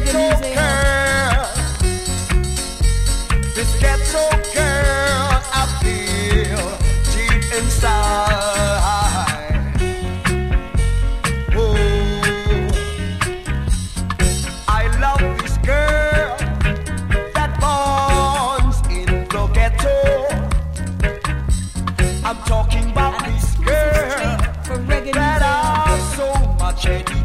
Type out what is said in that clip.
girl, this ghetto girl, I feel deep inside. Oh, I love this girl that borns in the ghetto. I'm talking about this girl that has so much energy.